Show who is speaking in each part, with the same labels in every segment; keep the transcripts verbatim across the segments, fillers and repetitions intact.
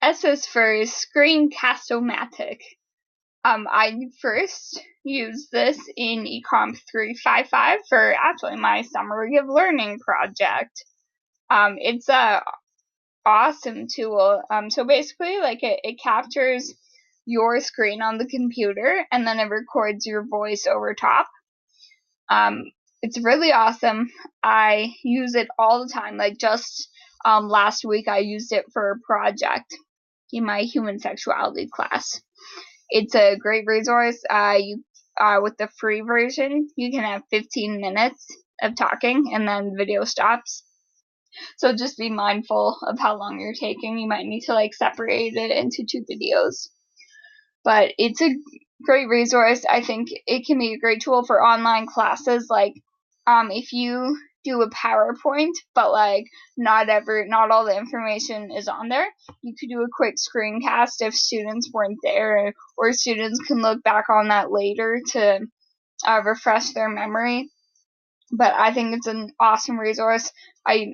Speaker 1: S is for Screencast-O-Matic. Um, I first used this in Econ three fifty-five for actually my summary of learning project. Um, it's a awesome tool. Um, so basically, like it, it captures your screen on the computer and then it records your voice over top. Um, it's really awesome. I use it all the time. Like just um, last week, I used it for a project in my human sexuality class. It's a great resource. Uh, you uh, with the free version, you can have fifteen minutes of talking and then video stops. So just be mindful of how long you're taking. You might need to like separate it into two videos. But it's a great resource. I think it can be a great tool for online classes. Like, um, if you do a PowerPoint, but like not every, not all the information is on there, you could do a quick screencast if students weren't there, or students can look back on that later to uh, refresh their memory. But I think it's an awesome resource. I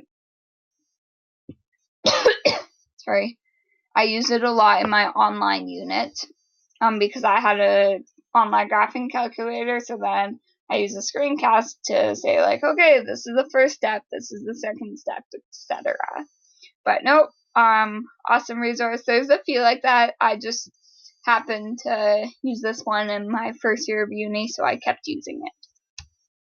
Speaker 1: sorry, I use it a lot in my online unit. Um, because I had a online graphing calculator, so then I use a screencast to say like, okay, this is the first step, this is the second step, et cetera. But nope, um, awesome resource. There's a few like that. I just happened to use this one in my first year of uni, so I kept using it.